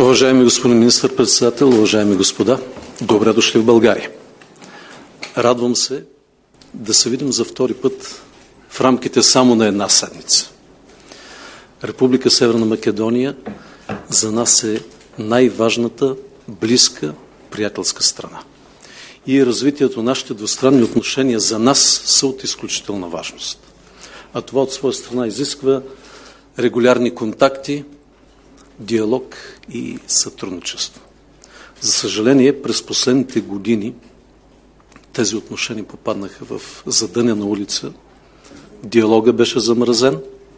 Уважаеми господин министър-председател, уважаеми господа, добре дошли в България. Радвам се да се видим за втори път в рамките само на една седмица. Република Северна Македония за нас е най-важната, близка, приятелска страна. И развитието на нашите двустранни отношения за нас са от изключителна важност. А това от своя страна изисква регулярни контакти, диалог и сътрудничество. За съжаление, през последните години тези отношения попаднаха в задънена улица. Диалога беше замразен,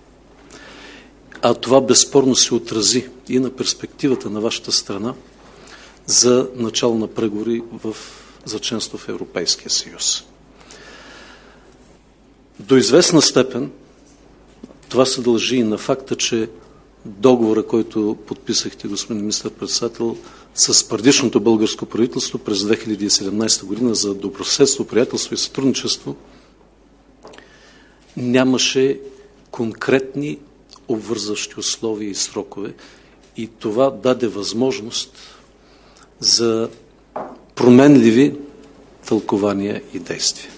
а това безспорно се отрази и на перспективата на вашата страна за начало на преговори за членство в Европейския съюз. До известна степен това се дължи и на факта, че договора, който подписахте, господин министър-председател, с предишното българско правителство през 2017 година за добросъседство, приятелство и сътрудничество, нямаше конкретни обвързващи условия и срокове и това даде възможност за променливи тълкования и действия.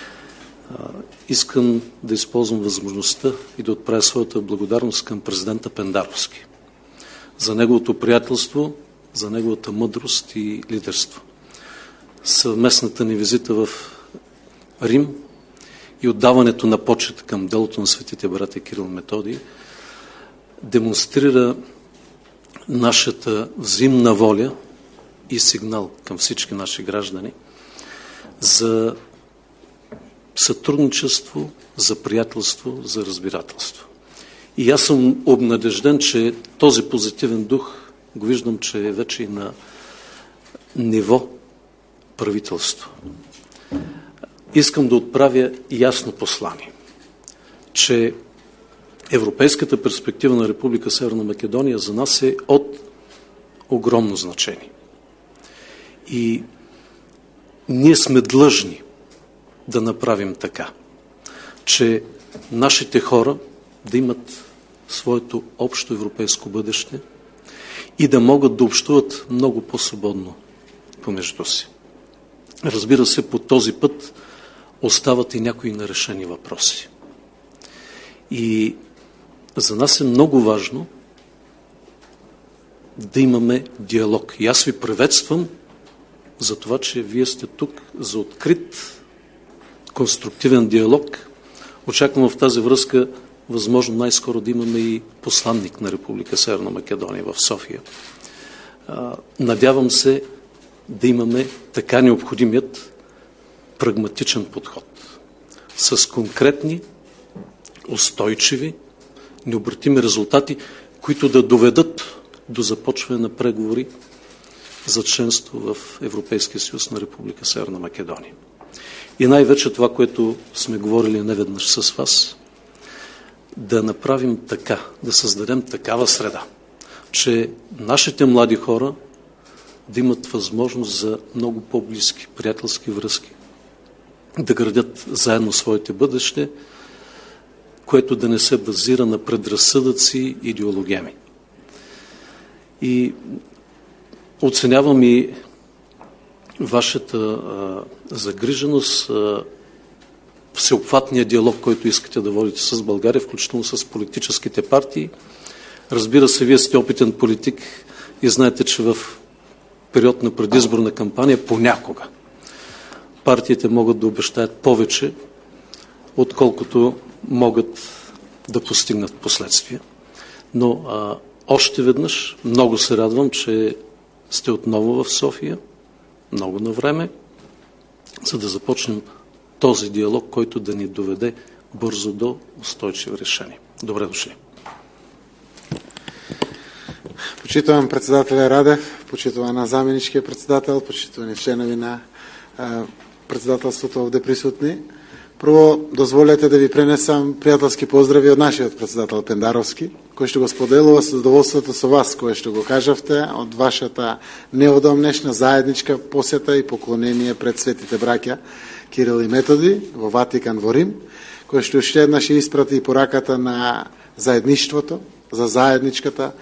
Искам да използвам възможността и да отправя своята благодарност към президента Пендаровски за неговото приятелство, за неговата мъдрост и лидерство. Съвместната ни визита в Рим и отдаването на почет към делото на светите братя Кирил и Методий демонстрира нашата взаимна воля и сигнал към всички наши граждани за сътрудничество, за приятелство, за разбирателство. И аз съм обнадежден, че този позитивен дух го виждам, че е вече и на ниво правителство. Искам да отправя ясно послание, че европейската перспектива на Република Северна Македония за нас е от огромно значение. И ние сме длъжни да направим така, че нашите хора да имат своето общо европейско бъдеще и да могат да общуват много по-свободно помежду си. Разбира се, по този път остават и някои нерешени въпроси. И за нас е много важно да имаме диалог. И аз ви приветствам за това, че вие сте тук за открит конструктивен диалог. Очаквам в тази връзка възможно най-скоро да имаме и посланник на Република Северна Македония в София. Надявам се да имаме така необходимият прагматичен подход с конкретни, устойчиви, необратими резултати, които да доведат до започване на преговори за членство в Европейския съюз на Република Северна Македония. И най-вече това, което сме говорили неведнъж с вас, да направим така, да създадем такава среда, че нашите млади хора да имат възможност за много по-близки приятелски връзки, да градят заедно своите бъдеще, което да не се базира на предразсъдъци и идеологеми. И оценявам и вашата загриженост, всеобхватния диалог, който искате да водите с България, включително с политическите партии. Разбира се, вие сте опитен политик и знаете, че в период на предизборна кампания понякога партиите могат да обещаят повече, отколкото могат да постигнат последствия. Но още веднъж много се радвам, че сте отново в София, много на време, за да започнем този диалог, който да ни доведе бързо до устойчиви решения. Добре дошли. Почитувам председателя Радев, почитувам заменичкия председател, почитувани членови на председателството овде присутни. Прво, дозволете да ви пренесам приятелски поздрави от нашиот председател Пендаровски, кој што го споделува со задоволството со вас, кое што го кажавте од вашата неодамнешна заедничка посета и поклонение пред светите браќа Кирил и Методий во Ватикан во Рим, кој што уште еднаш испрати пораката на заедништвото, за заедничката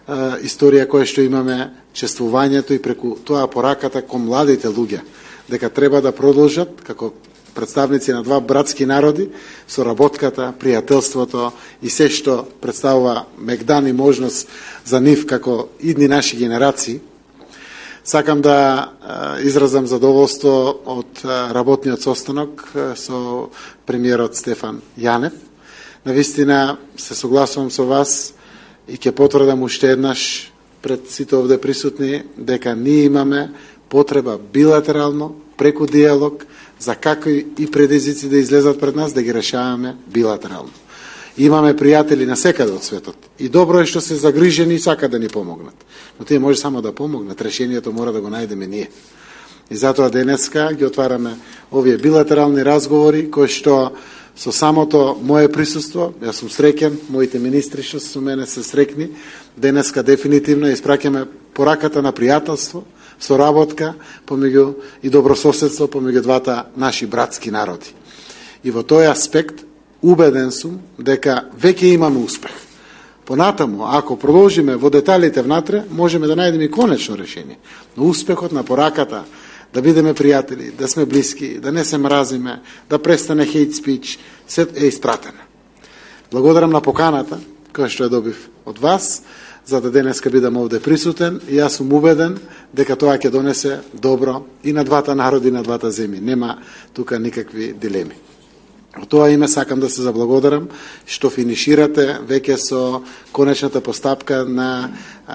историја која што имаме, чествувањето и преку тоа пораката кон младите луѓе, дека треба да продолжат како представници на два братски народи, соработката, пријателството и се што представува мегдан и можност за нив како идни наши генерации. Сакам да изразам задоволство од работниот состанок со премиерот Стефан Јанев. Навистина се согласувам со вас и ќе потврдам уште еднаш пред сите овде присутни дека ние имаме потреба билатерално, преку диалог, за какви и предизвици да излезат пред нас, да ги решаваме билатерално. Имаме пријатели на секаде од светот и добро е што се загрижени и сакат да ни помогнат. Но тие може само да помогнат, решението мора да го најдеме ние. И затоа денеска ги отвараме овие билатерални разговори кои што со самото мое присуство, јас сум среќен, моите министри што со мене се срекни, денеска дефинитивно испраќаме пораката на пријателство, соработка помеѓу и добрососедство помеѓу двата наши братски народи. И во тој аспект убеден сум дека веќе имаме успех. Понатаму, ако продолжиме во деталите внатре, можеме да најдеме и конечно решение. Но успехот на пораката да бидеме пријатели, да сме блиски, да не се мразиме, да престане хейт спич, се е испратена. Благодарам на поканата која што ја добив од вас, за да денеска бидам овде присутен и јас сум убеден дека тоа ќе донесе добро и на двата народи и на двата земји. Нема тука никакви дилеми. Во тоа име сакам да се заблагодарам што финиширате веќе со конечната постапка на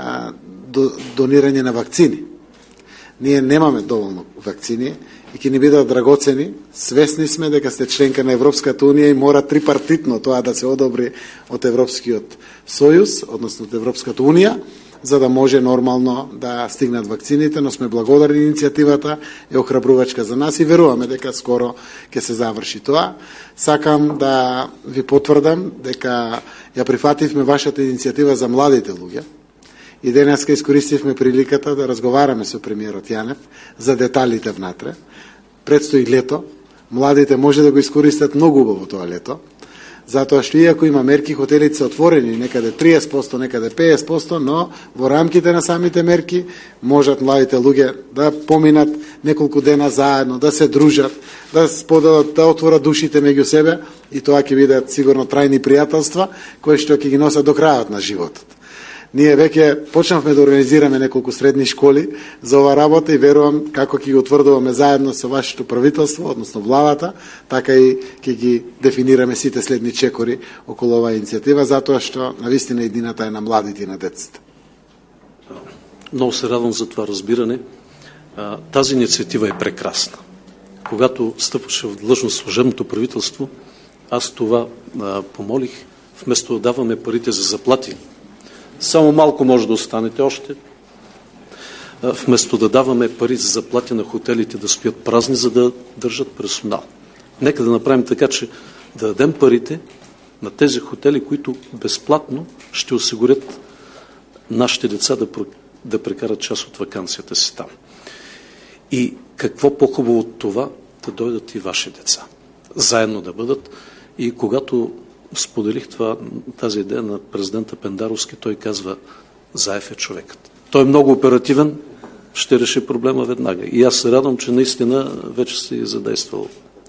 донирање на вакцини. Ние немаме доволно вакцини и ќе ни бидат драгоцени. Свесни сме дека сте членка на Европската Унија и мора трипартитно тоа да се одобри од Европскиот Сојуз, односно од Европската Унија, за да може нормално да стигнат вакцините, но сме благодарни иницијативата, е охрабрувачка за нас и веруваме дека скоро ќе се заврши тоа. Сакам да ви потврдам дека ја прифативме вашата иницијатива за младите луѓе и денеска искористивме приликата да разговараме со премиерот Јанев за деталите внатре. Предстои лето, младите може да го искористат многу убаво тоа лето, затоа што иако има мерки, хотелите се отворени некаде 30%, некаде 50%, но во рамките на самите мерки можат младите луѓе да поминат неколку дена заедно, да се дружат, да споделат, да отворат душите меѓу себе и тоа ќе бидат сигурно трајни пријателства кои што ќе ги носат до крајот на животот. Ние веќе почнавме да организираме неколку средни школи за ова работа и верувам како ќе ги утврдуваме заедно со вашето правителство, односно владата, така и ќе ги дефинираме сите следни чекори околу оваа иницијатива, затоа што навистина едината е на младите и на децата. Много се радвам за това разбиране. Тази инициатива е прекрасна. Когато стъпваше в длъжност служебното правителство, аз това помолих, вместо да даваме парите за заплати, само малко може да останете още, вместо да даваме пари за заплати на хотелите да стоят празни, за да държат персонал. Нека да направим така, че да дадем парите на тези хотели, които безплатно ще осигурят нашите деца да прекарат част от ваканцията си там. И какво по-хубаво от това да дойдат и ваши деца. Заедно да бъдат. И когато споделих тази идея на президента Пендаровски, той казва: Заев е човекът. Той е много оперативен, ще реши проблема веднага. И аз се радвам, че наистина вече се задействал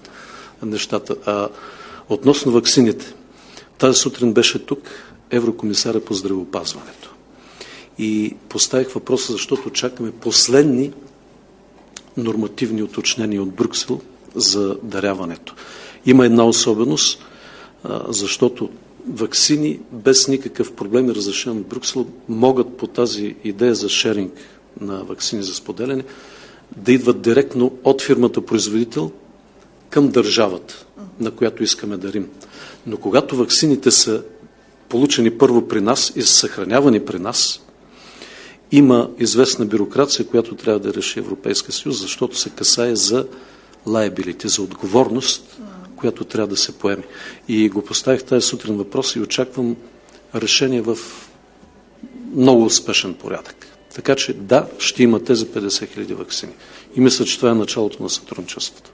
нещата. Относно ваксините, тази сутрин беше тук еврокомисаря по здравеопазването. И поставих въпроса, защото чакаме последни нормативни уточнения от Брюксел за даряването. Има една особеност, защото ваксини без никакъв проблем и разрешен от Брюксел могат по тази идея за шеринг на ваксини за споделяне да идват директно от фирмата производител към държавата, на която искаме дарим. Но когато ваксините са получени първо при нас и са съхранявани при нас, има известна бюрокрация, която трябва да реши Европейския съюз, защото се касае за liability, за отговорност, която трябва да се поеме. И го поставих тази сутрин въпрос и очаквам решение в много успешен порядък. Така че да, ще има тези 50 000 ваксини. И мисля, че това е началото на сътрудничеството.